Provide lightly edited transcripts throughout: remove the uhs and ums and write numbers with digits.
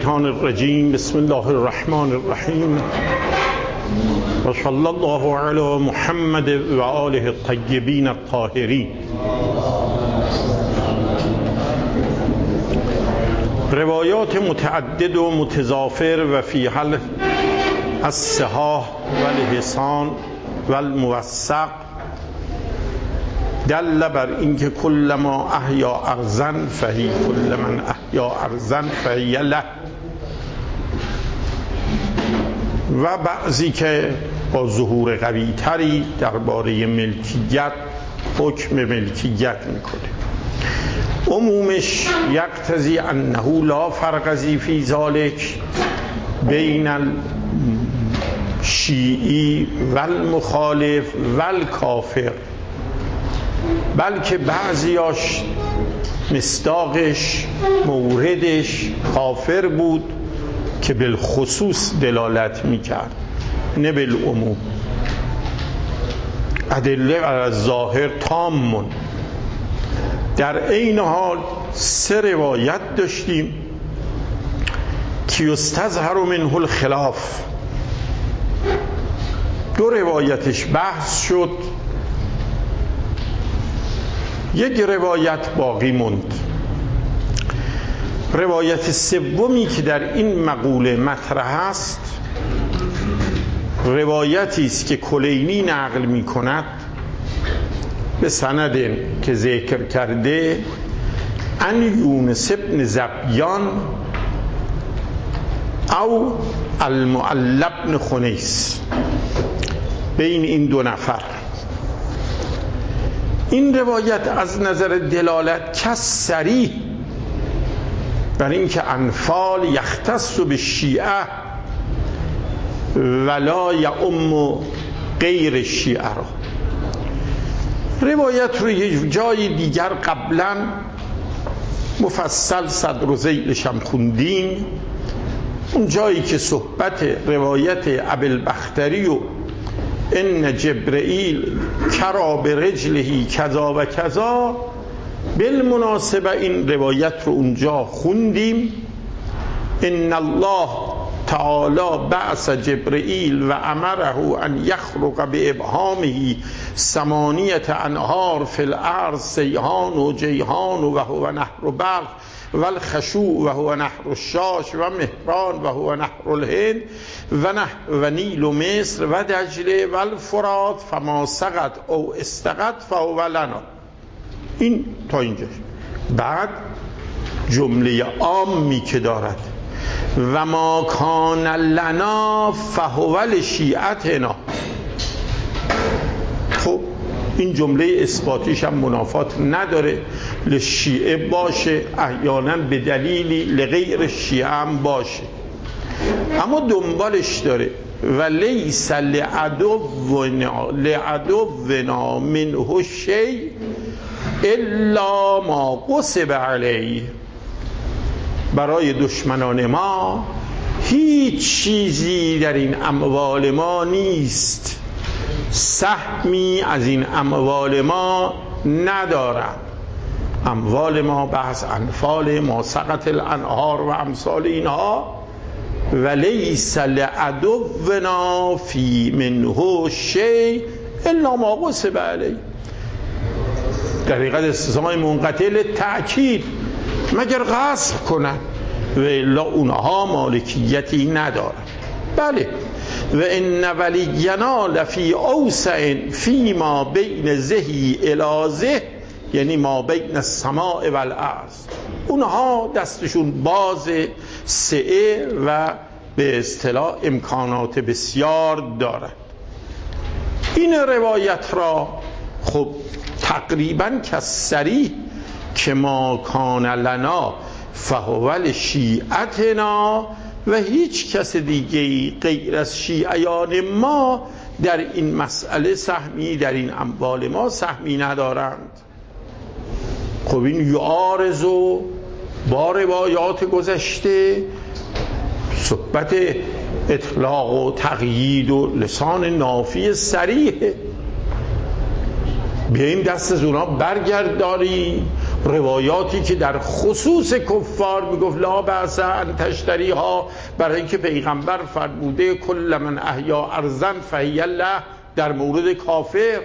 الشیطان الرجیم. بسم الله الرحمن الرحیم و صلی الله علی محمد و آله الطیبین الطاهرین. روایات متعدد و متضافر و فی حل الصحاح و الحسان و الموثق دل بر اینکه کل ما احیا ارضا فهی کل من احیا ارضا فهی له، و بعضی که با ظهور قوی تری درباره ملکیت حکم ملکیت میکنه. عمومش یقتضی انه لا فرق فی ذلک بین الشیعی و المخالف و الکافر، بلکه بعضیاش مصداقش موردش کافر بود که بالخصوص دلالت میکرد نه بالعموم. ادله علی الظاهر تام. در این حال سه روایت داشتیم که یستظهر منه الخلاف. دو روایتش بحث شد، یک روایت باقی موند. روایت سومی که در این مقوله مطرح است روایتی است که کلینی نقل می کند به سند که ذکر کرده ان یونس بن ذبیان او المعلی بن خنیس، بین این دو نفر. این روایت از نظر دلالت کس صریح بر اینکه انفال یختص بالشیعه ولا یعم غیر الشیعه را. روایت رو یه جای دیگر قبلا مفصل صدر و ذیلش هم خوندیم، اون جایی که صحبت روایت ابوالبختری و ان جبرئیل کرا برجله کذا و کذا، بالمناسبه این روایت رو اونجا خوندیم. ان الله تعالی بعث جبرئیل و امره ان یخرق بابهامه ثمانیه انهار فی الارض سیحان و جیحان و هو نهر بلخ و الخشوع و هو نهر الشاش و مهران و هو نهر الهند و نیل و مصر و دجله و الفرات فما سقط او استقط فهو لنا. این تا اینجا. بعد جمله عامی که دارد و ما کان لنا فهو لشیعتنا. خب این جمله اثباتیش هم منافات نداره، لشیعه باشه احیانا به دلیلی لغیر شیعه هم باشه، اما دنبالش داره و لیس لعدونا منه شیء الا ما غصب علیه. برای دشمنان ما هیچ چیزی در این اموال ما نیست، سهمی از این اموال ما ندارم. اموال ما بحث انفال ما سقط الانهار و امثال اینها. ولیس لعدونا فی منه شیء الا ما غصب علیه. در حقیقت استثناء منقطع للتأکید، مگر غصب کنن و الا اونها مالکیتی ندارن. بله و ان ولینا لفی اوسع فی ما بین زهی الی زه، یعنی ما بین السماء و الارض. اونها دستشون باز سعه و به اصطلاح امکانات بسیار دارند. این روایت را خب تقریبا کسری که ما کان لنا فهو لشیعتنا و هیچ کس دیگه غیر از شیعیان ما در این مسئله سهمی در این اموال ما سهمی ندارند. خب این یعارض با روایات گذشته، صحبت اطلاق و تقیید و لسان نافی صریحه. بیاییم دست از اونا برگرداریم، روایاتی که در خصوص کفار میگفت لا بأس ان تشتریها، برای اینکه پیغمبر فرموده کل من احیا ارضا فهی له در مورد کافر.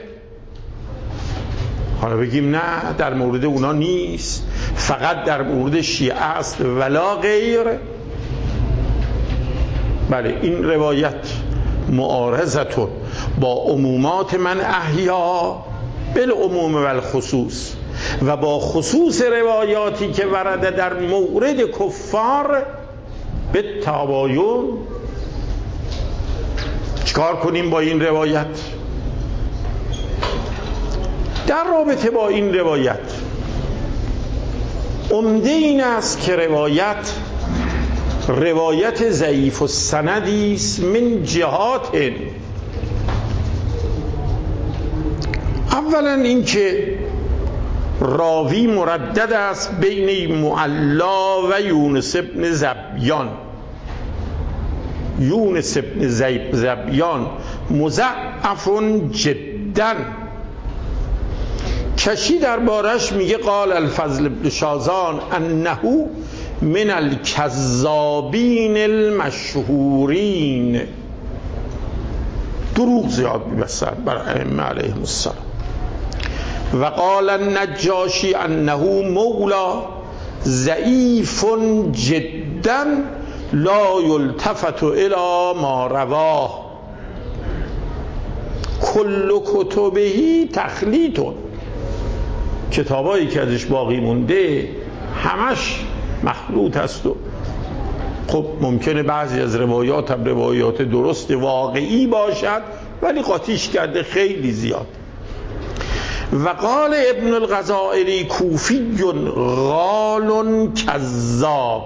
حالا بگیم نه در مورد اونا نیست، فقط در مورد شیعه است ولا غیر. بله این روایت معارضتون با عمومات من احیا بالعموم و الخصوص و با خصوص روایاتی که ورده در مورد کفار به تباین. چیکار کنیم با این روایت؟ در رابطه با این روایت عمده این است که روایت ضعیف السندی است من جهات. اولا اینکه راوی مردد است بین معلا و یونس ابن زبیان. یونس ابن زبیان مضعف جدا. کشی دربارش میگه قال الفضل بن شازان انه من الکذابین المشهورین، دروغ زیاد میبستن بر ائمه علیهم السلام. و قال النجاشی انه مولا ضعیف جدا لا یلتفت الی ما رواه کل کتبه تخلیط. کتابایی که ازش باقی مونده همش مخلوط است و خب ممکنه بعضی از روایات هم روایات درست واقعی باشد ولی قاطیش کرده خیلی زیاد. و قال ابن الغزائری کوفی غال کذاب.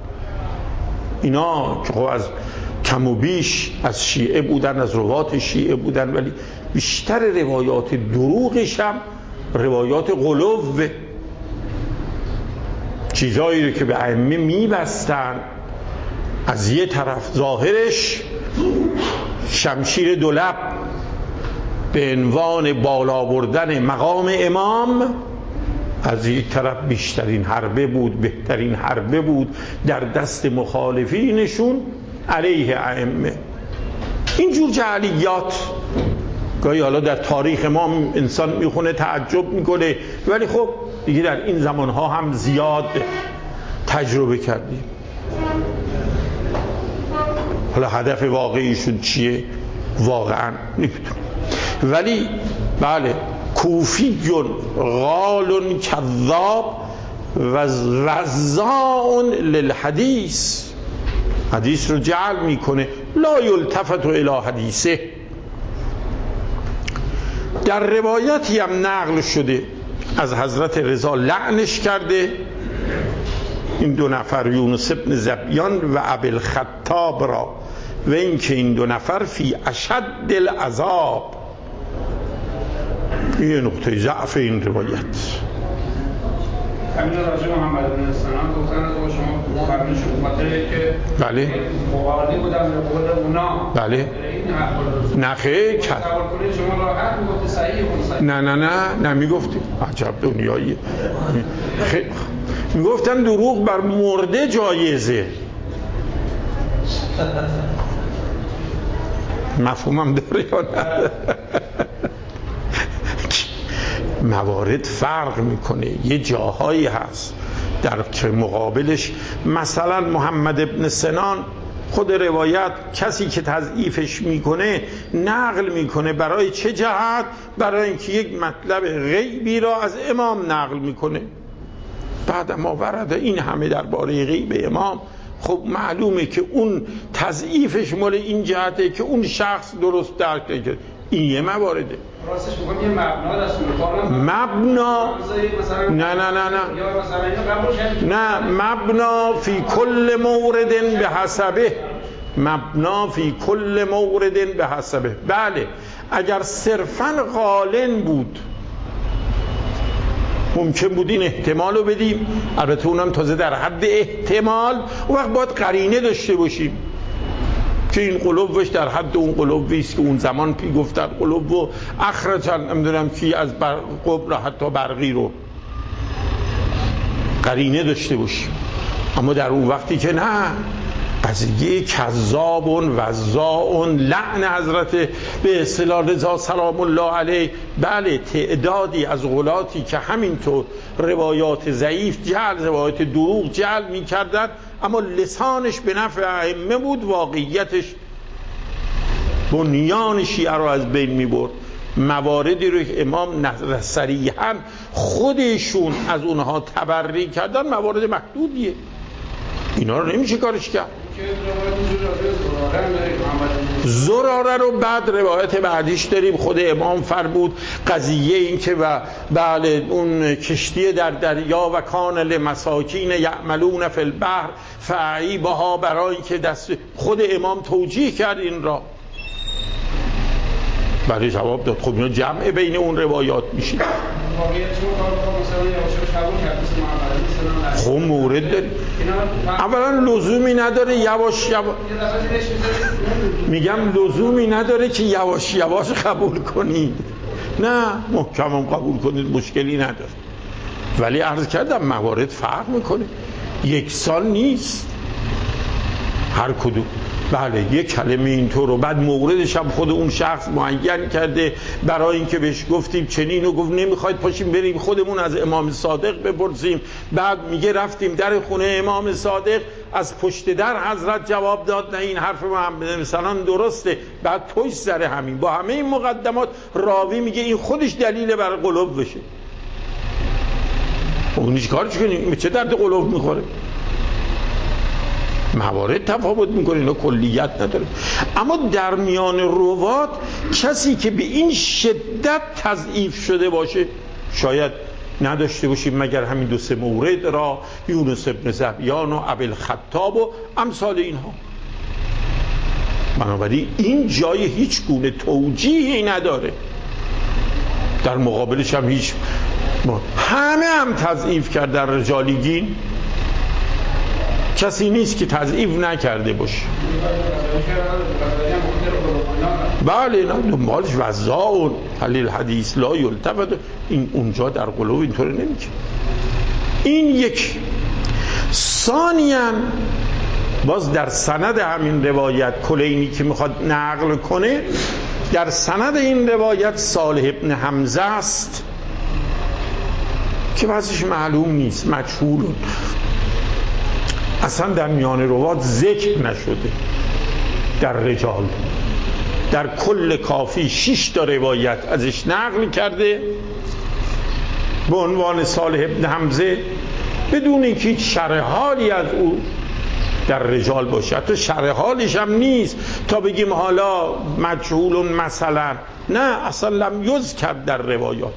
اینا که خب از کم و بیش از شیعه بودن، از روات شیعه بودن، ولی بیشتر روایات دروغش هم روایات غلوه، چیزایی رو که به ائمه میبستن. از یه طرف ظاهرش شمشیر دولب به عنوان بالا بردن مقام امام، از یک طرف بیشترین حربه بود، بهترین حربه بود در دست مخالفینشون علیه ائمه. اینجور جعلیات گاهی حالا در تاریخ ما انسان میخونه تعجب میکنه، ولی خب دیگه در این زمانها هم زیاد تجربه کردیم. حالا هدف واقعیشون چیه واقعا نمیدونم، ولی بله کوفی غال کذاب و وزاع للحدیث، حدیث رو جعل میکنه. لا یلتفت الی حدیثه. در روایتی هم نقل شده از حضرت رضا لعنش کرده این دو نفر، یونس ابن زبیان و ابوالخطاب را، و اینکه این دو نفر فی اشد العذاب. این نقطه ضعف این روایت. همین راجع محمد بن سنان گفتن از شما فرمودید خاطره که بله مقالی بودن به قول اونا. بله نه خیلی تصور کنید شما راحت میگفت صحیح. نه میگفتیم عجب دنیاییه. میگفتن دروغ بر مرده جایزه. مفهومم داره یا نه؟ موارد فرق میکنه. یه جاهایی هست در که مقابلش، مثلا محمد ابن سنان خود روایت کسی که تضعیفش میکنه نقل میکنه برای چه جهت؟ برای اینکه یک مطلب غیبی را از امام نقل میکنه. بعد ما ورده این همه درباره غیب امام، خب معلومه که اون تضعیفش مال این جهته که اون شخص درست درک کرده. این یه موارده. راستش میگم یه مبنا دست مبنا نه مبنا فی کل مورد به حسبه. مبنا فی کل مورد به حسبه. بله اگر صرفا غالن بود ممکن بود این احتمال رو بدیم، البته اونم تازه در حد احتمال، اون وقت باید قرینه داشته باشیم که این قلوبش در حد اون قلوبی است که اون زمان پی گفتن قلوب و اخرجن نمیدونم کی از قبر حتی برقی رو. قرینه داشته باشیم. اما در اون وقتی که نه، قضیه کذابون وزاعون لعن حضرت به اصطلاح رضا سلام الله علیه، بله تعدادی از غلاتی که همینطور روایات ضعیف جعل، روایات دروغ جعل میکردن، اما لسانش به نفع ائمه بود، واقعیتش بنیان شیعه رو از بین میبرد. مواردی رو که امام صریحاً خودشون از اونها تبری کردن موارد محدودیه، اینا رو نمیشه کارش کرد. زراره رو بعد روایت بعدیش داریم، خود امام فرمود قضیه این که و بله اون کشتی در دریا و کان لمساکین یعملون فی البحر فعیبها، برای اینکه دست خود امام توجیه کرد این را، برای جواب داد. خب اینا جمع بین اون روایات میشه. خب مورد داری، اولا لزومی نداره یواش یواش، میگم لزومی نداره که یواش یواش قبول کنید، نه محکم قبول کنید مشکلی نداره، ولی عرض کردم موارد فرق میکنه، یک سال نیست هر کدوم. بله یک کلمه اینطور رو بعد موردش هم خود اون شخص معین کرده، برای اینکه بهش گفتیم چنین و گفت نمیخواید پاشیم بریم خودمون از امام صادق بپرسیم، بعد میگه رفتیم در خونه امام صادق، از پشت در حضرت جواب داد نه این حرف محمد مثلا درسته، بعد توش سر همین با همه این مقدمات راوی میگه این خودش دلیل بر قلوب بشه. اون چیکارش کنیم؟ چه درد قلوب میخوره؟ موارد تفاوت میکنه، اینا کلیت نداره. اما در میان روات کسی که به این شدت تضعیف شده باشه شاید نداشته باشیم مگر همین 2-3 مورد را، یونس ابن ظبیان و ابوالخطاب و امثال اینها. بنابراین این جای هیچ گونه توجیهی نداره، در مقابلش هم هیچ همه هم تضعیف کرد در رجالیگین، کسی نیست که تضعیف نکرده باشه. بله نه دنبالش وزاعون حلیل حدیث لا یلتفت، این اونجا در قلوب اینطور نمیشه. این یک. ثانیاً باز در سند همین روایت کلینی که میخواد نقل کنه، در سند این روایت صالح ابن حمزه است که وضعش معلوم نیست، مجهول، اصلا در میان روات ذکر نشده در رجال. در کل کافی 6 تا روایت ازش نقل کرده به عنوان صالح ابن حمزه بدون اینکه هیچ شرح حالی از او در رجال باشه، حتی شرح حالش هم نیست تا بگیم حالا مجهول مثلا، نه اصلا لم یذکر در روایات.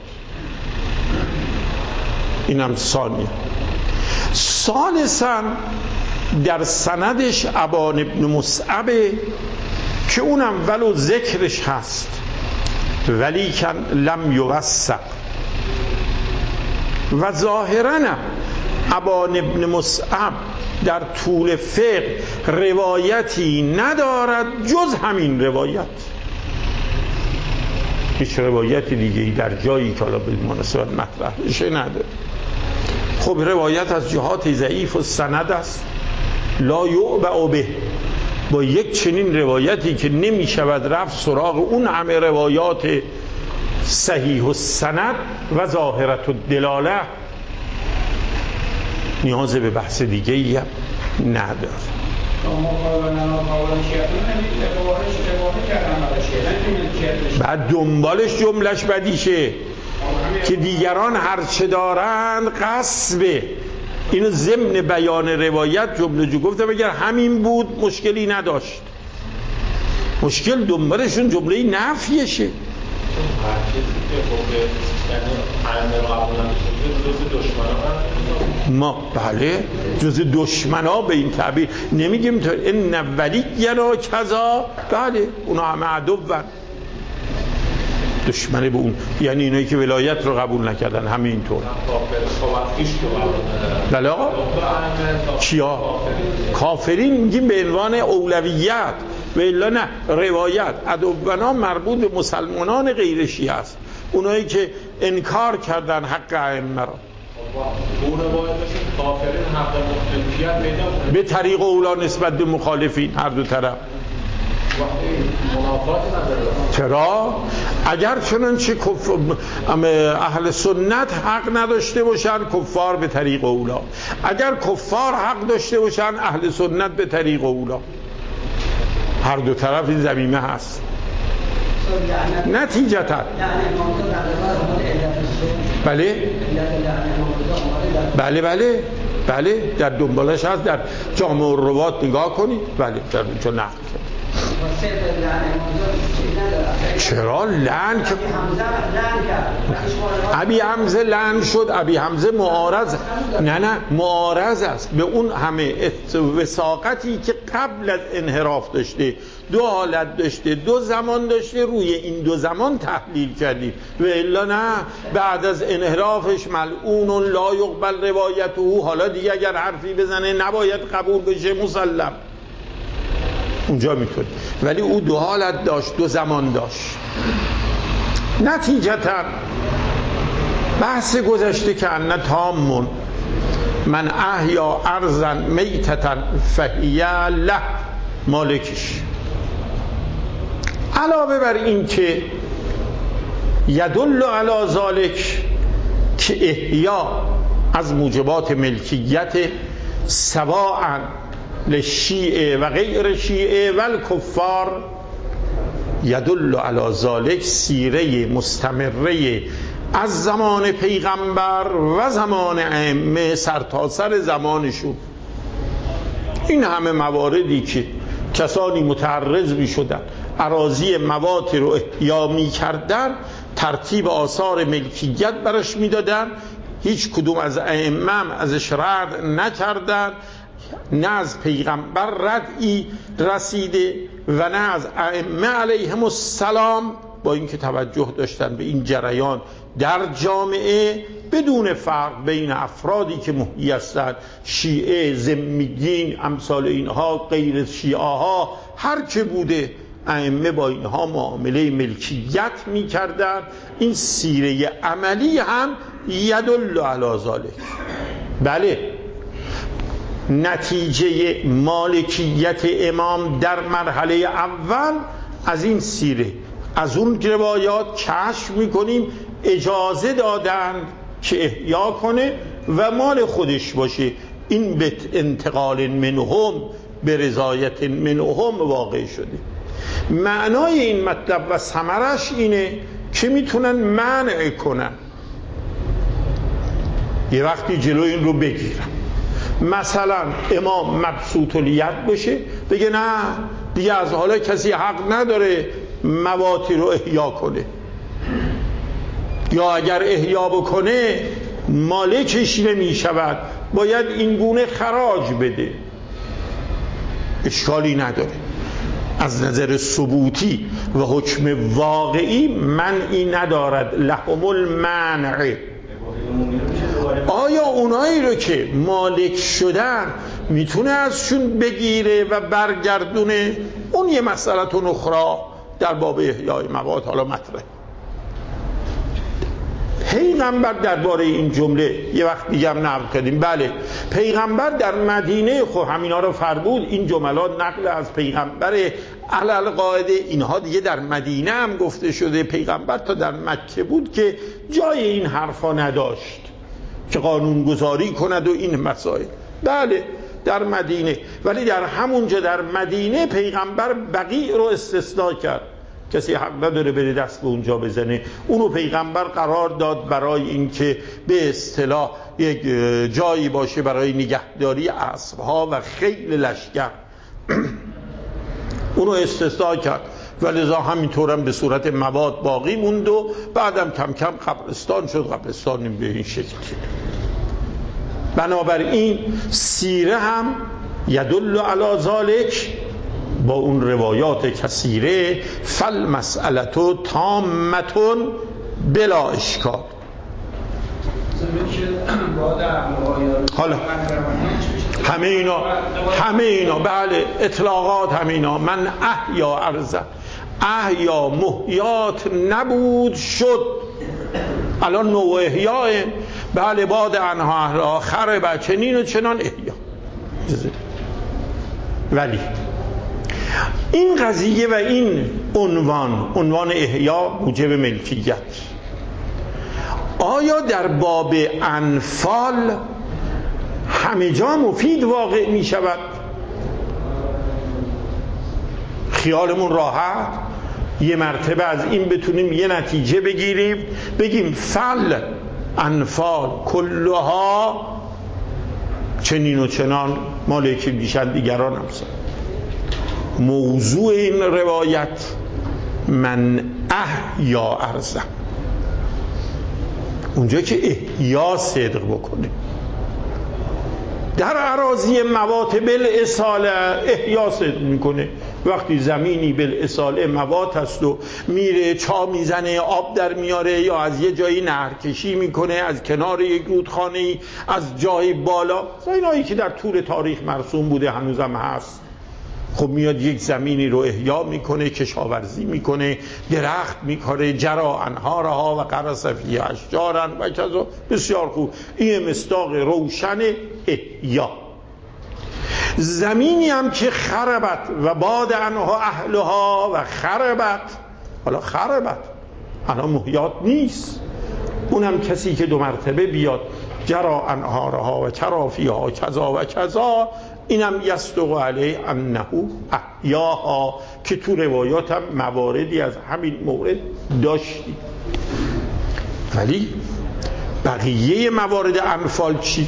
اینم ثانیه. ثالثاً در سندش ابان ابن مصعب که اونم ولو ذکرش هست ولی کن لم یوثق، و ظاهراً ابان ابن مصعب در طول فقه روایتی ندارد جز همین روایت، هیچ روایت دیگه در جایی که حالا به مناسبت مطرح بشه نداره. خب روایت از جهات ضعیف و سند است، لا یعبأ به، با یک چنین روایتی که نمی شود رفت سراغ اون همه روایات صحیح و سند و ظاهرت و دلاله، نیاز به بحث دیگه ای هم نداره. بعد دنبالش جملش بدیشه که دیگران هرچه دارند قصبه، اینو ضمن بیان روایت جمله جو گفتم اگر همین بود مشکلی نداشت، مشکل دنبالشون جمله نفیشه. ما بله جز دشمنا به این تعبیر نمیگیم تا ان ولینا کذا، بله اونا همه عدوان، دشمنه به اون، یعنی اینایی که ولایت رو قبول نکردن همینطور. بله آقا کیا؟ کافرین میگیم به عنوان اولویت، و الا نه روایت عدونا مربوط به مسلمانان غیر شیعه است، اونایی که انکار کردن حق ائمه را. به طریق اولا نسبت به مخالفین هر دو طرف. چرا؟ اگر چنانچه اهل سنت حق نداشته باشن کفار به طریق اولا، اگر کفار حق داشته باشن اهل سنت به طریق اولا، هر دو طرف این زمینه هست. نتیجتا بله در دنبالش هست، در جامع الروات نگاه کنید، بله در اونجا نقل کرد. چرا لعن که ابی حمزه لعن شد؟ ابی حمزه معارض، نه معارض است به اون همه وثاقتی که قبل از انحراف داشته، دو حالت داشته، دو زمان داشته، روی این دو زمان تحلیل کردیم و الا نه بعد از انحرافش ملعون لا یقبل روایته، حالا دیگه اگر حرفی بزنه نباید قبول بشه مسلم، اونجا میتونه. ولی او دو حالت داشت، دو زمان داشت. نتیجتا بحث گذشته که ان تامون من احیا ارضا میتتا فهی له مالکش، علاوه بر این که یدل علی ذالک که احیا از موجبات ملکیت سواء للشیعه و غیر شیعه و الکفار، یدل علی ذالک سیره مستمره از زمان پیغمبر و زمان ائمه سرتاسر زمانشون. این همه مواردی که کسانی متعرض می شدن اراضی مواطن رو احیا می کردن، ترتیب آثار ملکیت برش می دادن، هیچ کدوم از ائمه ازش رد نکردن، نه از پیغمبر ردی رسیده و نه از ائمه علیهم السلام، با اینکه توجه داشتن به این جریان در جامعه بدون فرق بین افرادی که محی هستند، شیعه، ذمیین، امثال اینها، غیر شیعه ها، هر چه بوده ائمه با اینها معامله ملکیت می‌کردند. این سیره عملی هم یدل علی ذالک. بله نتیجه مالکیت امام در مرحله اول از این سیره، از اون روایات کشف میکنیم اجازه دادند که احیا کنه و مال خودش باشه. این به انتقال منهم به رضایت منهم واقع شده. معنای این مطلب و ثمرش اینه که میتونن منع کنن، یه وقتی جلو این رو بگیرن. مثلا امام مبسوط الید بشه بگه نه دیگه از حالا کسی حق نداره مواتی رو احیا کنه، یا اگر احیا بکنه مالکش نمی شود، باید این گونه خراج بده. اشکالی نداره، از نظر ثبوتی و حکم واقعی منعی ندارد. لهم المنع. آیا اونایی رو که مالک شدن میتونه ازشون بگیره و برگردونه؟ اون یه مسئله اخرى در باب احیای مواد حالا مطرح. پیغمبر درباره این جمله یه وقت دیگه هم نقل کردیم. بله پیغمبر در مدینه خب همینا رو فرمود. این جملات نقل از پیغمبر علل قاعده، اینها دیگه در مدینه هم گفته شده. پیغمبر تا در مکه بود که جای این حرفا نداشت که قانون گذاری کند و این مسائل. بله در مدینه، ولی در همونجا در مدینه پیغمبر بقیع رو استثناء کرد. کسی حق نداره بره دست به اونجا بزنه. اونو پیغمبر قرار داد برای اینکه به اصطلاح یک جایی باشه برای نگهداری اسبها و خیل لشکر. اونو استثناء کرد و لذا همینطورم به صورت مواد باقی موند و بعدم کم کم قبرستان شد. قبرستان به این شکل شد. بنابراین سیره هم یدل علی ذالک با اون روایات کثیره. فالمسئلة تامة بلا اشکال. حالا همه اینا بله اطلاقات همه اینا. من احیا ارضا، احیا محیات نبود شد، الان نوع احیاء. بله باد عنها اهلها خرب چنین و چنان احیا. ولی این قضیه و این عنوان احیا موجب ملکیت، آیا در باب انفال همه جا مفید واقع می شود؟ خیالمون راحت یه مرتبه از این بتونیم یه نتیجه بگیریم، بگیم فل انفال کلها چنین و چنان مال که بیشن دیگران هم سن. موضوع این روایت من احیا ارضه، اونجا که احیا صدق بکنه. در اراضی موات بالاصاله احیا صدق میکنه. وقتی زمینی بالاصاله موات هست و میره چا میزنه آب در میاره یا از یه جایی نهرکشی میکنه از کنار یک رودخانه‌ای از جای بالا، اینایی که در طول تاریخ مرسوم بوده هنوزم هست، خب میاد یک زمینی رو احیا میکنه، کشاورزی میکنه، درخت میکاره، جرا انهارها و غرس فیها اشجارا و کذا. بسیار خوب، این مصداق روشن احیا. زمینی هم که خربت و باد عنها اهلها و خربت، حالا خربت الان محیات نیست، اونم کسی که 2 مرتبه بیاد جرا انهارها و چرا فیها کذا و کذا، اینم یصدق علیه انه احیاها، که تو روایات هم مواردی از همین مورد داشتی. ولی بقیه موارد انفال چی؟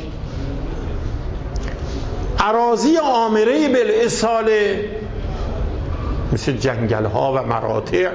اراضی آمره بالاصاله مثل جنگل ها و مراتع،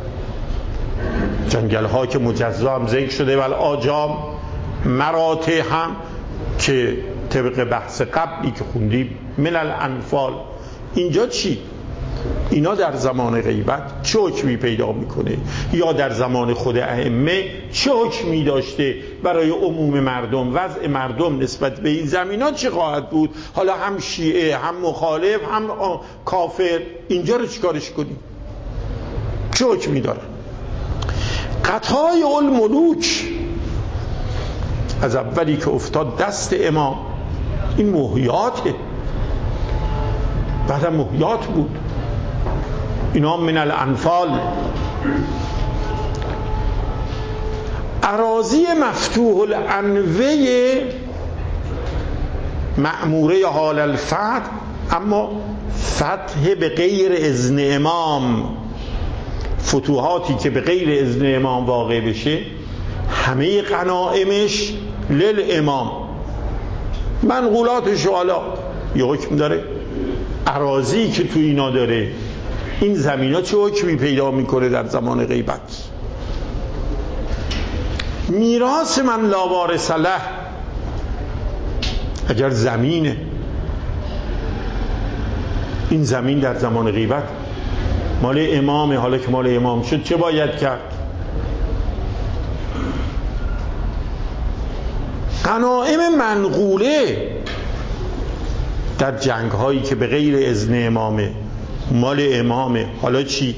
جنگل ها که مجزا هم ذکر شده، ولی آجام مراتع هم که طبق بحث قبلی که خوندیم من الانفال. اینجا چی؟ اینا در زمان غیبت چه حکمی پیدا میکنه یا در زمان خود ائمه چه حکمی داشته برای عموم مردم؟ وضع مردم نسبت به این زمینا چه خواهد بود؟ حالا هم شیعه هم مخالف هم کافر، اینجا رو چیکارش کنیم؟ چه حکمی داره؟ قطای الملوک از اولی که افتاد دست امام، این محیاته، بعد محیات بود، اینا من الانفال. اراضی مفتوح الانوه مأموره حال الفتح، اما فتح به غیر اذن امام، فتوحاتی که به غیر اذن امام واقع بشه همه غنائمش للامام، منقولاتش حالا یه حکم داره. اراضی که تو اینا داره، این زمینا چه حکمی پیدا میکنه در زمان غیبت؟ میراث من لا وارث له، اگر زمینه، این زمین در زمان غیبت مال امامه، حالا که مال امام شد چه باید کرد؟ غنائم منقوله در جنگ هایی که به غیر اذن امامه، مال امامه، حالا چی؟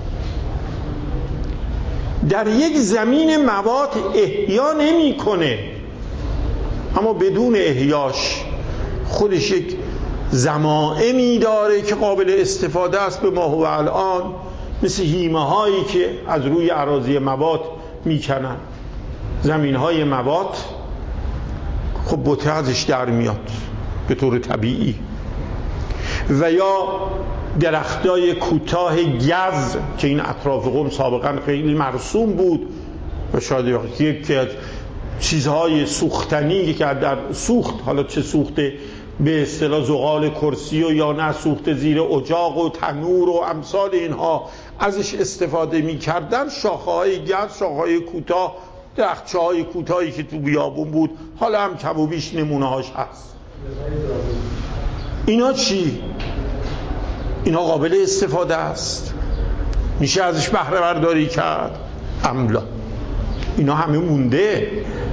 در یک زمین موات احیا نمی کنه، اما بدون احیاش خودش یک ضمائمی داره که قابل استفاده است به ما هو الان، مثل هیمه هایی که از روی اراضی موات میکنن، زمین های موات خب بوته ازش در میاد به طور طبیعی، و یا درختای کوتاه گز که این اطراف قم سابقا خیلی مرسوم بود و شاید یکی از چیزهای سوختنی که در سوخت، حالا چه سوخته به اصطلاح زغال کرسی و یا نه سوخت زیر اجاق و تنور و امثال اینها ازش استفاده می کردن، شاخه‌های گز، شاخه‌های کوتاه، درختچه‌های کوتاهی که تو بیابون بود، حالا هم کم و بیش نمونه‌هاش هست. اینا چی؟ اینا قابل استفاده است، میشه ازش بهره برداری کرد؟ املا، اینا همه مونده.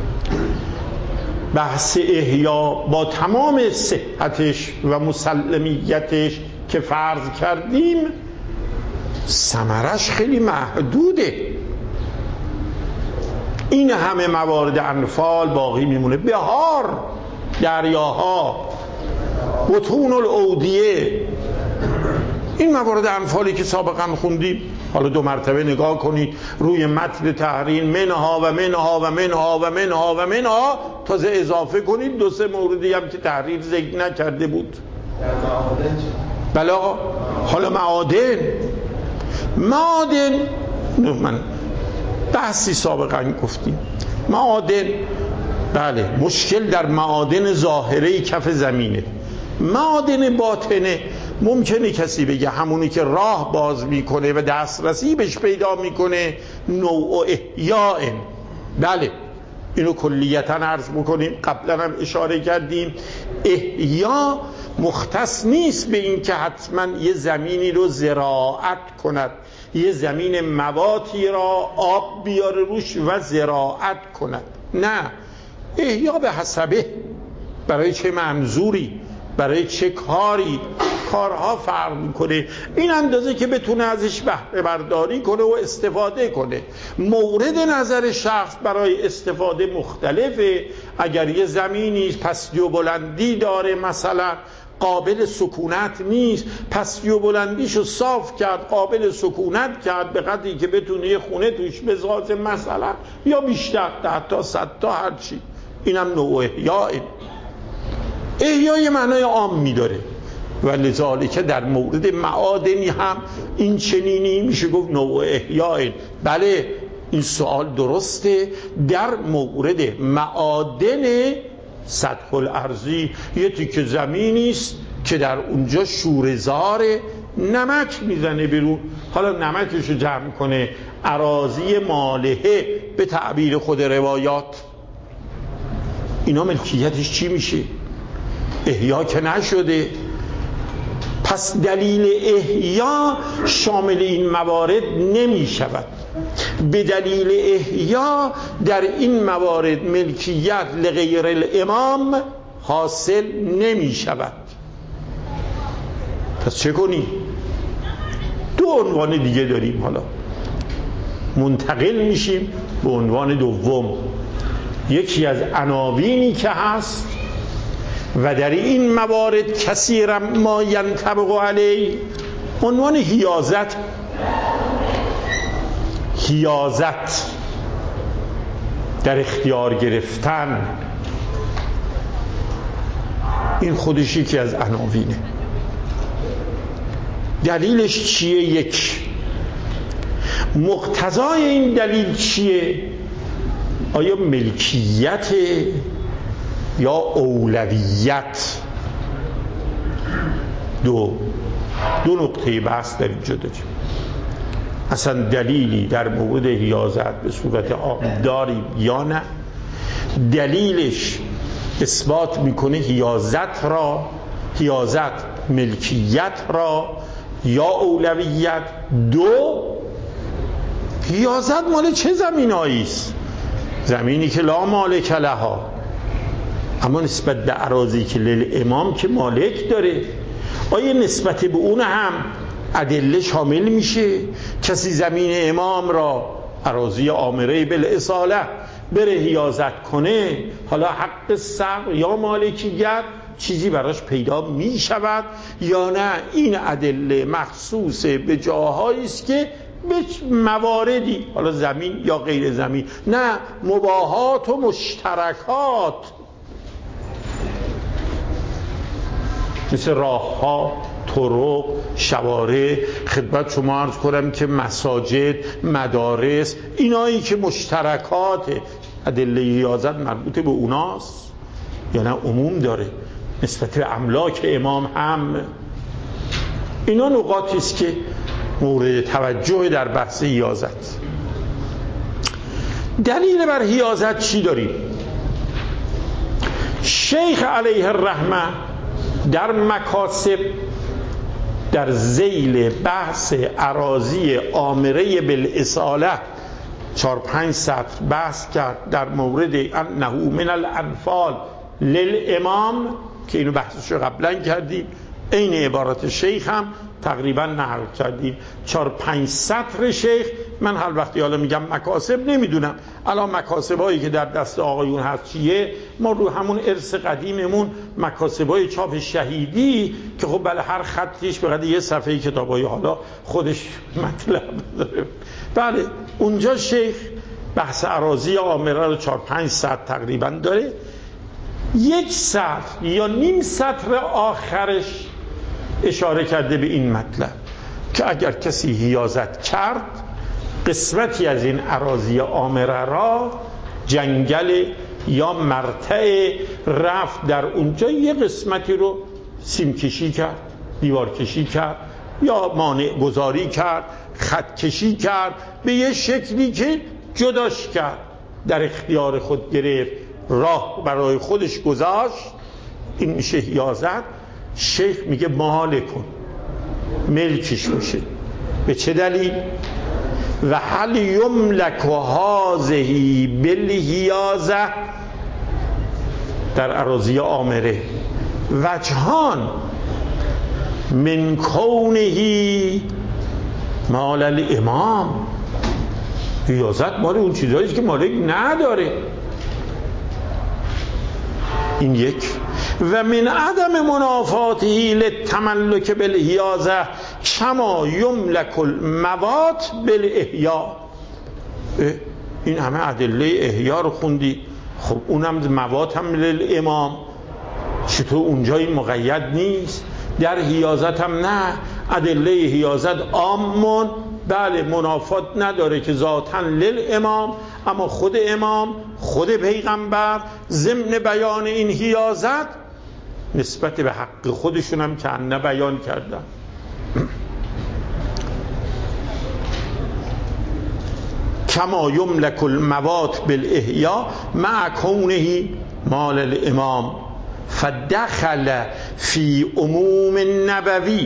بحث احیا با تمام صحتش و مسلمیتش که فرض کردیم، ثمرش خیلی محدوده. این همه موارد انفال باقی میمونه. بهار، دریاها، بطون الاودیه، این موارد انفالی که سابقا خوندیم، حالا 2 مرتبه نگاه کنید روی متن تحریر، منها و منها و منها و منها و منها، تازه اضافه کنید 2-3 موردی هم که تحریر ذکر نکرده بود. بله آقا، حالا معادن من بحثی سابقا گفتیم، معادن، بله مشکل در معادن ظاهره کف زمینه. معادن باطنه ممکنه کسی بگه همونی که راه باز میکنه و دسترسی بهش پیدا میکنه نوع احیاء. بله اینو کلیتاً عرض بکنیم، قبلا هم اشاره کردیم، احیا مختص نیست به این که حتما یه زمینی رو زراعت کند، یه زمین مواتی را آب بیاره روش و زراعت کند. نه، احیا به حسبه، برای چه منظوری، برای چه کاری، کارها فرق میکنه. این اندازه که بتونه ازش بهره برداری کنه و استفاده کنه. مورد نظر شخص برای استفاده مختلفه. اگر یه زمینی پستی و بلندی داره، مثلا قابل سکونت نیست، پستی و بلندیشو صاف کرد، قابل سکونت کرد به قدری که بتونه یه خونه توش بسازه مثلا، یا بیشتر 10 تا 100 تا هرچی، اینم نوع احیاء. احیای معنای عام میداره و لذالک در مورد معادنی هم این چنینی میشه گفت نوع احیاء. بله این سوال درسته. در مورد معادن سطح الارضی یه تیکه زمینی است که در اونجا شوره‌زار نمک میزنه بیرون، حالا نمکشو جمع کنه، اراضی مالحه به تعبیر خود روایات، اینا ملکیتش چی میشه؟ احیا که نشده. پس دلیل احیا شامل این موارد نمی شود. به دلیل احیا در این موارد ملکیت لغیر الامام حاصل نمی شود. پس چه کنیم؟ 2 عنوان دیگه داریم. حالا منتقل میشیم به عنوان دوم. یکی از عناوینی که هست و در این موارد کثیرا ما ینطبق علیه، عنوان حیازت. حیازت، در اختیار گرفتن، این خودش یکی از عناوینه. دلیلش چیه؟ یک، مقتضای این دلیل چیه؟ آیا ملکیت یا اولویت؟ دو نقطه بحث در اینجا داریم. اصلا دلیلی در مورد حیازت به صورت عام داریم یا نه؟ دلیلش اثبات میکنه حیازت را، حیازت ملکیت را یا اولویت؟ 2 حیازت مال چه زمینایی است؟ زمینی که لا مالک لها، اما نسبت به اراضی که للامام که مالک داره، آیا نسبت به اون هم ادله شامل میشه؟ کسی زمین امام را، اراضی آمره بالاصاله، بره حیازت کنه، حالا حق صقر یا مالکیت چیزی براش پیدا میشود یا نه؟ این ادله مخصوص به جاهایی است که به مواردی، حالا زمین یا غیر زمین، نه مباحات و مشترکات، مثل راه ها، طرق، شوارع. خدمت شما عرض کنم که مساجد، مدارس، اینایی که مشترکات، ادله حیازت مربوط به اوناست یا نه عموم داره؟ نسبت به املاک امام هم. اینا نقاطی است که مورد توجه در بحث حیازت. دلیل بر حیازت چی داریم؟ شیخ علیه الرحمه در مکاسب در ذیل بحث اراضی آمره بالاصاله 4-5 سطر بحث کرد در مورد انه من الانفال للامام، که اینو بحثش رو قبلا کردیم، این عبارت شیخ هم تقریبا نقل کردیم. 4-5 سطر شیخ من هر وقتی حالا میگم مکاسب نمیدونم الان مکاسبایی که در دست آقایون هست چیه. ما رو همون ارث قدیممون مکاسبای چاپ شهیدی که خب بله هر خطیش به قدر یه صفحه کتابای حالا خودش مطلب داره. بله اونجا شیخ بحث اراضی عامره رو 4-5 سطر تقریبا داره. یک سطر یا نیم سطر آخرش اشاره کرده به این مطلب که اگر کسی حیازت کرد قسمتی از این اراضی عامره را جنگل یا مرتع رفت در اونجا یه قسمتی رو سیم کشی کرد، دیوار کشی کرد یا مانع گذاری کرد، خط کشی کرد به یه شکلی که جداش کرد، در اختیار خود گرفت، راه برای خودش گذاشت. این میشه حیازت. شیخ میگه مال کن، ملکش میشه. به چه دلیل؟ و هل یملک هذه بالحیازه، در اراضی عامره وجهان من کونه مال الامام، حیازت مال اون چیزهایی که مالک نداره. این یک. و من عدم منافاته للتملک بالحیازه کما یملک المواد بالاحیا. این همه ادله احیا رو خوندی، خب اونم مواد هم للامام، چطور اونجا این مقید نیست؟ در حیازت هم نه، ادله حیازت عامون، بله منافات نداره که ذاتاً للامام، اما خود امام خود پیغمبر ضمن بیان این حیازت نسبت به حق خودشون هم که نه بیان کردن. کما یملک المواد بالاحیا مع کونه مال الامام فدخل فی عموم النبوی.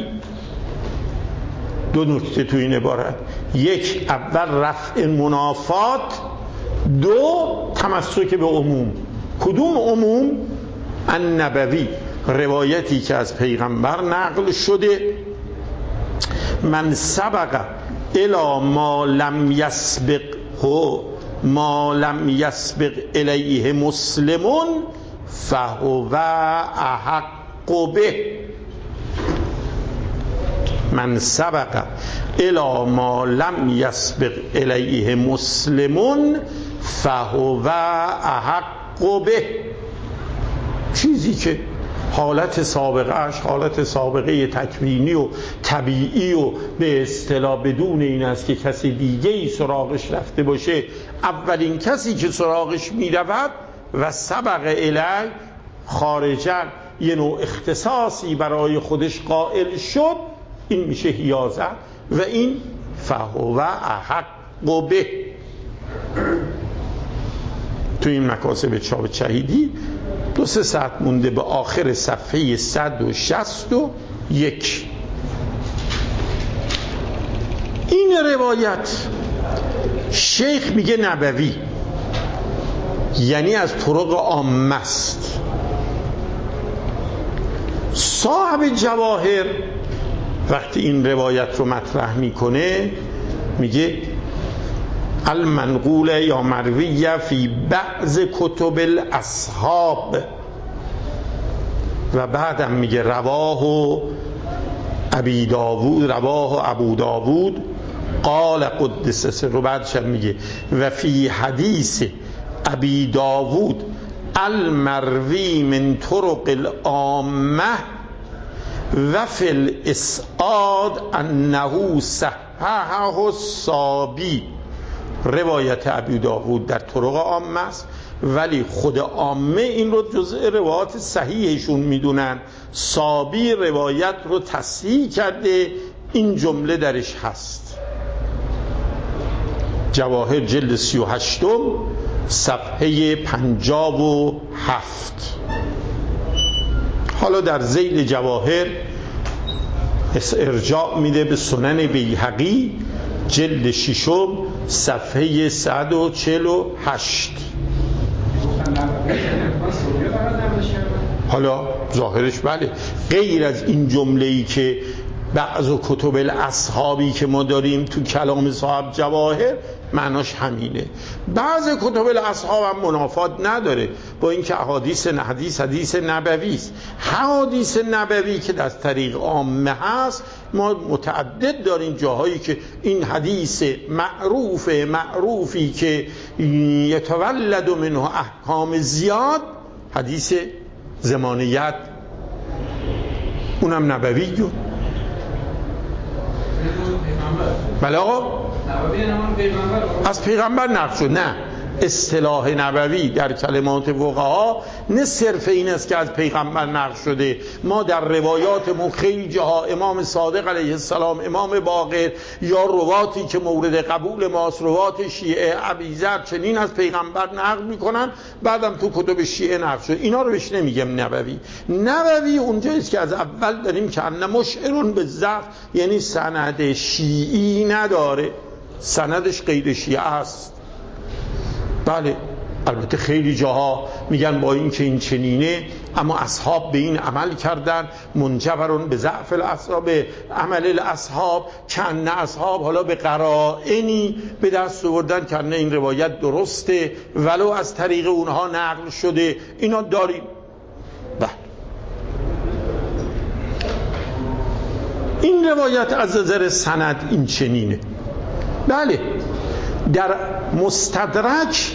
دو نکته تو این عبارت، یک اول رفع منافات، دو تمسک به عموم. کدوم عموم؟ النبوی، روایتی که از پیغمبر نقل شده من سبق الی ما لم یسبق الیه مسلمون فهو احق به. من سبق الی ما لم یسبق الیه مسلمون فهو احق به. چیزی که حالت سابقهش حالت سابقه تکوینی و طبیعی و به اصطلاح بدون این است که کسی دیگه‌ای سراغش رفته باشه، اولین کسی که سراغش میرود و سبق الی خارجا یه نوع اختصاصی برای خودش قائل شد، این میشه حیازت و این فهو احق به. تو این مکاسب چاپ شهیدی 2-3 ساعت مونده به آخر صفحه 161. این روایت شیخ میگه نبوی، یعنی از طرق عامه است. صاحب جواهر وقتی این روایت رو مطرح میکنه میگه المنقول یا مرویه فی بعض کتب الاصحاب، و بعدم میگه رواه ابو داوود قال قدس سره. بعدش میگه و فی حدیث ابی داوود المروی من طرق العامه و فی الاسعاد انه صححه الصابی. روایت ابی داوود در طرق عامه است، ولی خود عامه این رو جزء روایات صحیحشون میدونن. صابی روایت رو تصحیح کرده، این جمله درش هست. جواهر جلد 38 صفحه 57. حالا در ذیل جواهر ارجاع میده به سنن بیهقی جلد 6 صفحه 148. حالا ظاهرش بله، غیر از این جمله‌ای که بعض کتب الاصحابی که ما داریم تو کلام صاحب جواهر معناش همینه. بعض کتب الاصحاب هم منافات نداره با اینکه حدیث نبوی است. حدیث نبوی که در طریق عامه هست ما متعدد داریم جاهایی که این حدیث معروفی که یتولد منه احکام زیاد، حدیث زمانیت، اونم نبوی جو. بله آقا از پیغمبر نقل شد. نه، اصطلاح نبوی در کلمات فقها نه صرف این است که از پیغمبر نقل شده. ما در روایاتمون خیلی جاها امام صادق علیه السلام، امام باقر یا رواتی که مورد قبول ماست، روات شیعه ابیذر، چنین از پیغمبر نقل میکنن، بعدم تو کتب شیعه نقل شد. اینا رو بهش نمیگم نبوی. نبوی اونجاییست که از اول داریم که ان مشعرون به ضعف، یعنی سند شیعی نداره، سندش غیر شیعه است. بله البته خیلی جاها میگن با این که این چنینه اما اصحاب به این عمل کردن، منجبرون به ضعف الاصحاب، عمل الاصحاب، کن اصحاب حالا به قرائنی به دست آوردن کن این روایت درسته ولو از طریق اونها نقل شده. اینا داریم. بله این روایت از نظر سند این چنینه. بله در مستدرک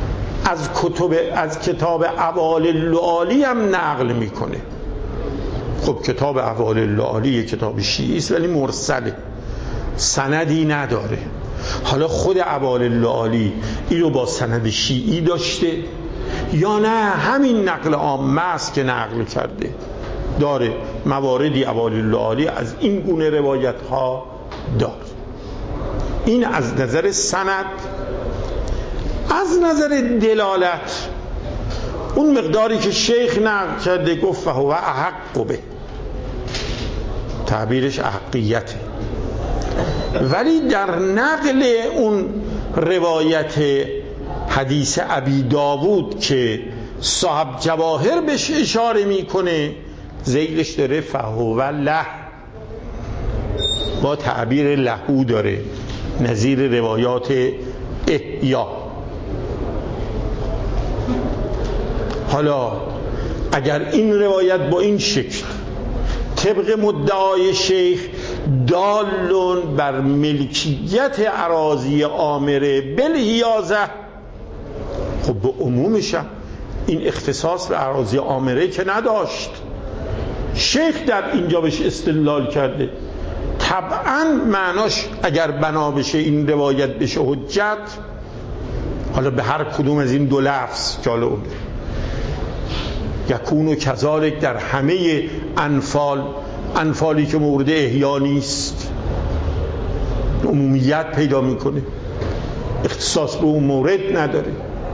از کتاب اعوال اللعالی هم نقل میکنه. خب کتاب اعوال اللعالی کتاب شیعی است ولی مرسله، سندی نداره. حالا خود اعوال اللعالی اینو با سند شیعی داشته یا نه همین نقل عامه است که نقل کرده؟ داره مواردی اعوال اللعالی از این گونه روایت ها داره. این از نظر سند. از نظر دلالت اون مقداری که شیخ نقل کرده گفت فهو احق به، تعبیرش احقیته، ولی در نقل اون روایت حدیث ابی داوود که صاحب جواهر بهش اشاره میکنه ذیلش داره فهو له، با تعبیر لهو داره، نظیر روایات احیا. حالا اگر این روایت با این شکل طبق مدعای شیخ دالون بر ملکیت اراضی عامره بالحیازه، خب به عمومش این اختصاص به اراضی عامره که نداشت، شیخ در اینجا بهش استدلال کرده. طبعا معناش اگر بنا بشه این روایت بشه حجت، حالا به هر کدوم از این دو لفظ که حالا یکون و کذالک در همه انفالی که مورد احیا نیست عمومیت پیدا میکنه، اختصاص به اون مورد نداره.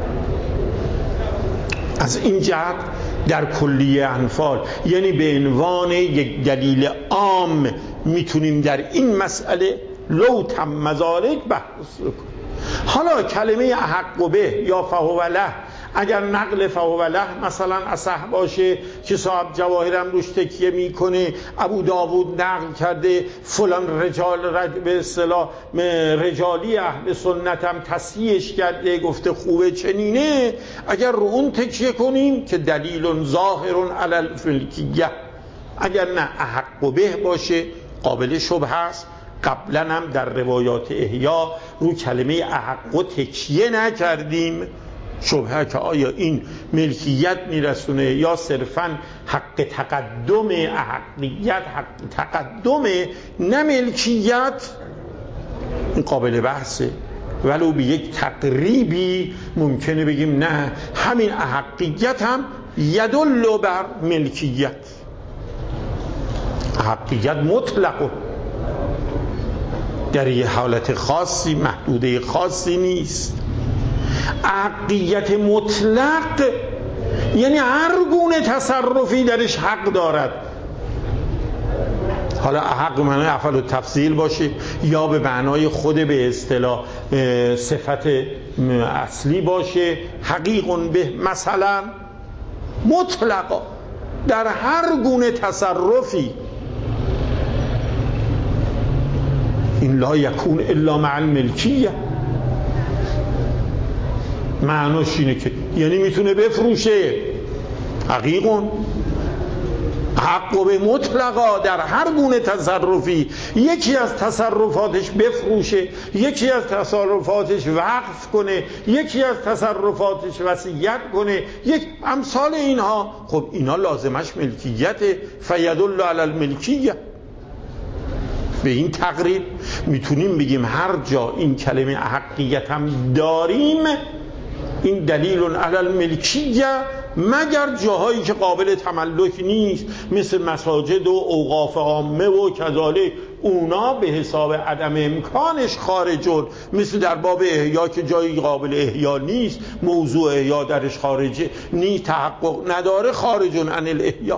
از این جهت در کلیه انفال، یعنی به عنوان یک دلیل عام میتونیم در این مسئله لو تم ذالک بحث کنیم. حالا کلمه احق به یا فهو له، اگر نقل فهو له مثلا اصح باشه که صاحب جواهرم روش تکیه میکنه، ابو داوود نقل کرده، فلان رجال به اصطلاح رجالی اهل سنتم تصحیحش کرده گفته خوبه چنینه، اگر رو اون تکیه کنیم که دلیل ظاهر علی الفلکیه. اگر نه احق به باشه قابل شبهه است. قبلا هم در روایات احیا رو کلمه احق تکیه نکردیم، شبهه که آیا این ملکیت میرسونه یا صرفا حق تقدم، احقیت حق تقدم نه ملکیت، این قابل بحثه. ولو به یک تقریبی ممکنه بگیم نه همین احقیت هم یدل بر ملکیت، احقیت مطلق در یه حالت خاصی محدوده خاصی نیست. حقیقت مطلق یعنی هر گونه تصرفی درش حق دارد. حالا حق معنای افعال التفضیل باشه یا به معنای خود به اصطلاح صفت اصلی باشه، حقیق به مثلا مطلقا در هر گونه تصرفی این لا یکون الا مع الملکیه. معناش اینه که یعنی میتونه بفروشه. حقیقون حق به مطلقا در هر گونه تصرفی، یکی از تصرفاتش بفروشه، یکی از تصرفاتش وقف کنه، یکی از تصرفاتش وصیت کنه، یک امثال اینها. خب اینا لازمش ملکیت، فیدل علی الملکیه. به این تقریب میتونیم بگیم هر جا این کلمه حقیقت هم داریم این دلیل علی الملکیه، مگر جاهایی که قابل تملک نیست، مثل مساجد و اوقاف عامه و کذالک، اونا به حساب عدم امکانش خارجون، مثل در باب احیا که جایی قابل احیا نیست، موضوع احیا درش خارجه نیست، تحقق نداره، خارجون عن الاحیا.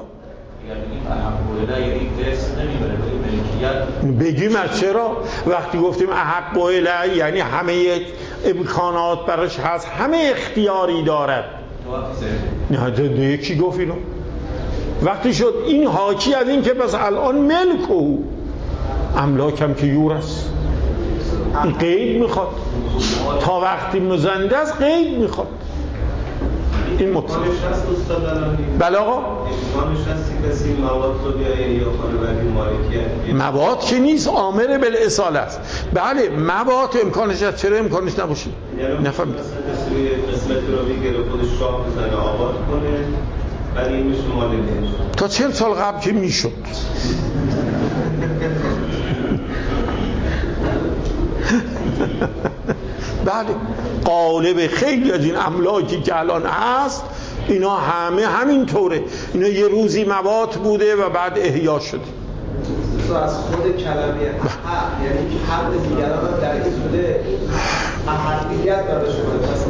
بگیم از چرا؟ وقتی گفتیم احق الی یعنی همه امکانات براش هست، همه اختیاری دارد. نه یکی گفت اینو. وقتی شد این حاکی از این که بس الان ملک او املاکم که یورست، این قید میخواد تا وقتی مزنده است، قید میخواد. این مطلب بله آقا مواد که نیست، آمر بالاصاله است. بله مواد امکانش هست، چرا امکانش نباشه؟ نفهمید قسمتی رو بگیره خودش شاه بزنه آباد کنه ولی این میشه مال بهش تا 40 سال قبل که میشد. بله غالب خیلی از این املاکی که الان هست اینا همه همین طوره، اینا یه روزی مواد بوده و بعد احیا شده. از خود کلمه حق یعنی که حق دیگران هم در این صورت احقیت داده شده، پس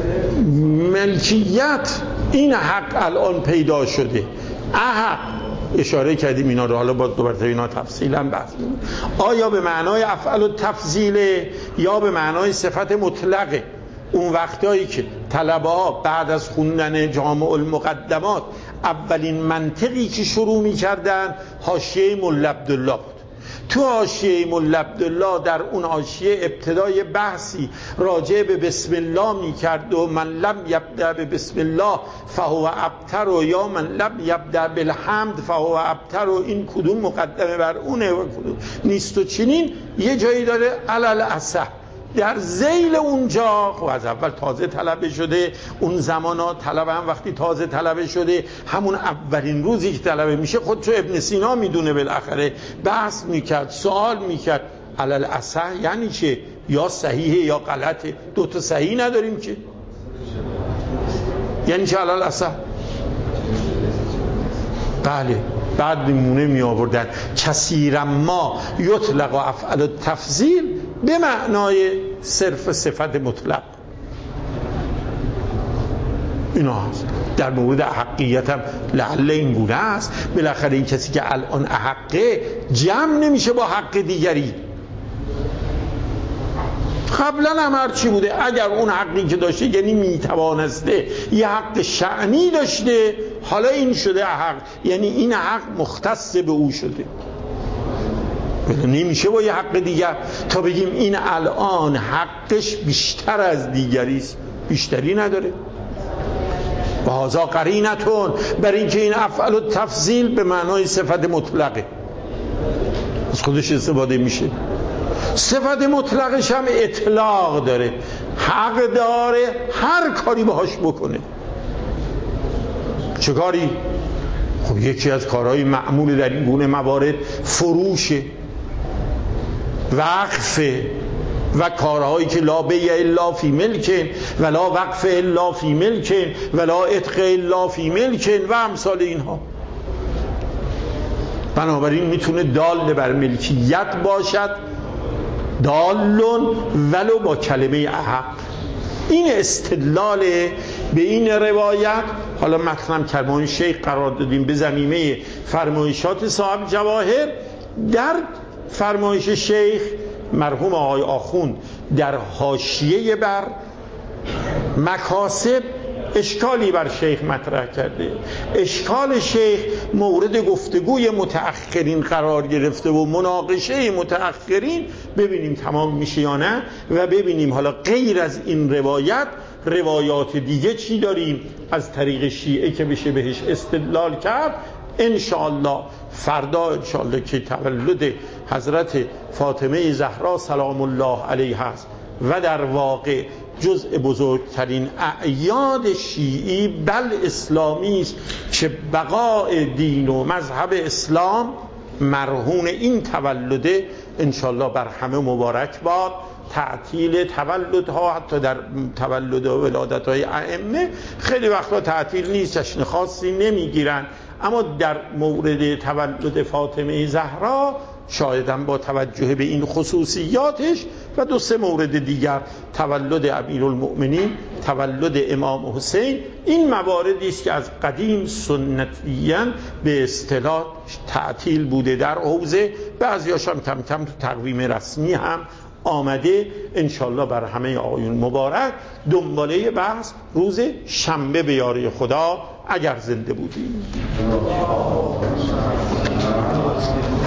ملکیت این حق الان پیدا شده. احق اشاره کردیم اینا رو، حالا باز دوباره اینا تفصیلا بحث می‌کنیم. آیا به معنای افعل التفضیل یا به معنای صفت مطلقه؟ اون وقتایی که طلبه ها بعد از خوندن جامع المقدمات اولین منطقی که شروع می‌کردن حاشیه ملا عبدالله بود. تو حاشیه ملا عبدالله در اون حاشیه ابتدای بحثی راجع به بسم الله می‌کرد و من لم یبدأ به بسم الله فهو ابتر و یا من لم یبدأ بالحمد فهو ابتر و این کدوم مقدمه بر اونه و کدوم نیست و چنین یه جایی داره علل اصح در ذیل اونجا. خب از اول تازه طلبه شده، اون زمانا طلبه هم وقتی تازه طلبه شده همون اولین روزی که طلبه میشه خودشو ابن سینا میدونه، بالاخره بحث میکرد، سوال میکرد علل اصح یعنی چه؟ یا صحیحه یا غلطه، دوتا صحیح نداریم که، یعنی چه علل اصح؟ بله بعد نمونه می آوردن کثیرا ما یطلق افعل التفضیل به معنای صرف صفت مطلق. اینا هست در مورد حقیقت هم لعل این گونه است. بالاخره این کسی که الان حقه جمع نمیشه با حق دیگری. قبلا هم هرچی بوده، اگر اون حقی که داشته یعنی میتوانسته یه حق شأنی داشته، حالا این شده حق، یعنی این حق مختص به او شده، نمیشه با یه حق دیگر تا بگیم این الان حقش بیشتر از دیگری است، بیشتری نداره. و هذا قرینتون بر این که این افعل التفضیل به معنای صفت مطلقه از خودش استفاده میشه. صفت مطلقش هم اطلاق داره، حق داره هر کاری باهاش بکنه. چه کاری؟ خب یکی از کارهای معمول در این گونه موارد فروشه، وقفه و کارهایی که لا بیع الا فی ملکن ولا وقف الا فی ملکن ولا عتق الا فی ملکن و امثال اینها. بنابراین میتونه دال بر ملکیت باشد، دالون ولو با کلمه احق. این استدلال به این روایت. حالا متنم کلمه شیخ قرار دادیم به ضمیمه فرمایشات صاحب جواهر. در فرمایش شیخ مرحوم آقای آخوند در حاشیه بر مکاسب اشکالی بر شیخ مطرح کرده. اشکال شیخ مورد گفتگوی متأخرین قرار گرفته و مناقشه متأخرین، ببینیم تمام میشه یا نه، و ببینیم حالا غیر از این روایات دیگه چی داریم از طریق شیعه که بشه بهش استدلال کرد. انشاءالله فردا انشاءالله که تولد حضرت فاطمه زهرا سلام الله علیها است و در واقع جزء بزرگترین اعیاد شیعی بل اسلامی است که بقای دین و مذهب اسلام مرهون این تولده انشاءالله بر همه مبارک باد. تعطیل تولدها، حتی در تولد و ولادت‌های ائمه خیلی وقتا تعطیل نیست، جشن خاصی نمیگیرن، اما در مورد تولد فاطمه زهرا شایدم با توجه به این خصوصیاتش و 2-3 مورد دیگر، تولد امیرالمؤمنین، تولد امام حسین، این مواردی است که از قدیم سنتیاً به اصطلاح تعطیل بوده در حوزه، بعضیاش هم کم کم تو تقویم رسمی هم آمده. انشالله بر همه آیون مبارک. دنباله بحث روز شنبه به یاری خدا اگر زنده بودیم.